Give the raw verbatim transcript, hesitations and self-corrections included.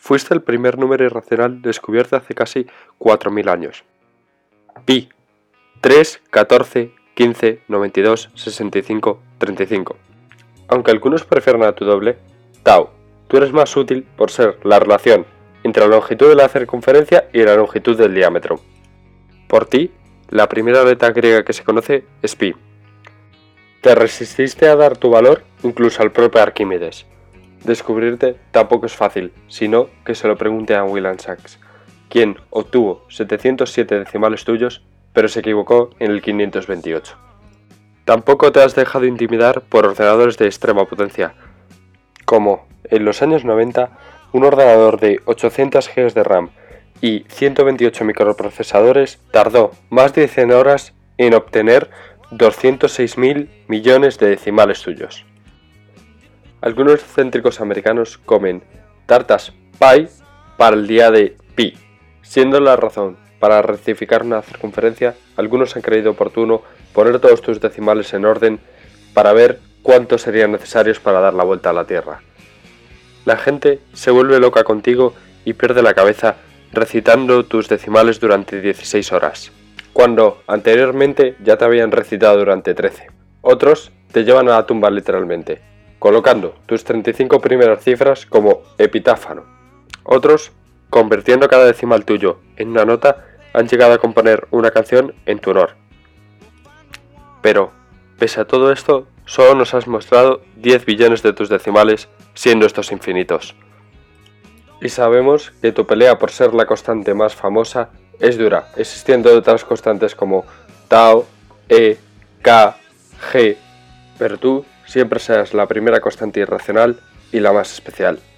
fuiste el primer número irracional descubierto hace casi cuatro mil años. Pi, tres, catorce, quince, noventa y dos, sesenta y cinco, treinta y cinco. Aunque algunos prefieren a tu doble, tau, tú eres más útil por ser la relación entre la longitud de la circunferencia y la longitud del diámetro. Por ti, la primera letra griega que se conoce es pi. Te resististe a dar tu valor incluso al propio Arquímedes. Descubrirte tampoco es fácil, sino que se lo pregunte a William Sachs, quien obtuvo setecientos siete decimales tuyos, pero se equivocó en el quinientos veintiocho. Tampoco te has dejado intimidar por ordenadores de extrema potencia, como en los años noventa un ordenador de ochocientos gigas de RAM y ciento veintiocho microprocesadores tardó más de cien horas en obtener doscientos seis mil millones de decimales tuyos. Algunos excéntricos americanos comen tartas pie para el día de pi. Siendo la razón para rectificar una circunferencia, algunos han creído oportuno poner todos tus decimales en orden para ver cuántos serían necesarios para dar la vuelta a la Tierra. La gente se vuelve loca contigo y pierde la cabeza recitando tus decimales durante dieciséis horas, cuando anteriormente ya te habían recitado durante trece. Otros te llevan a la tumba literalmente, colocando tus treinta y cinco primeras cifras como epitáfano. Otros, convirtiendo cada decimal tuyo en una nota, han llegado a componer una canción en tu honor. Pero, pese a todo esto, solo nos has mostrado diez billones de tus decimales, siendo estos infinitos. Y sabemos que tu pelea por ser la constante más famosa es dura, existiendo otras constantes como tau, e, k, g, pero tú siempre serás la primera constante irracional y la más especial.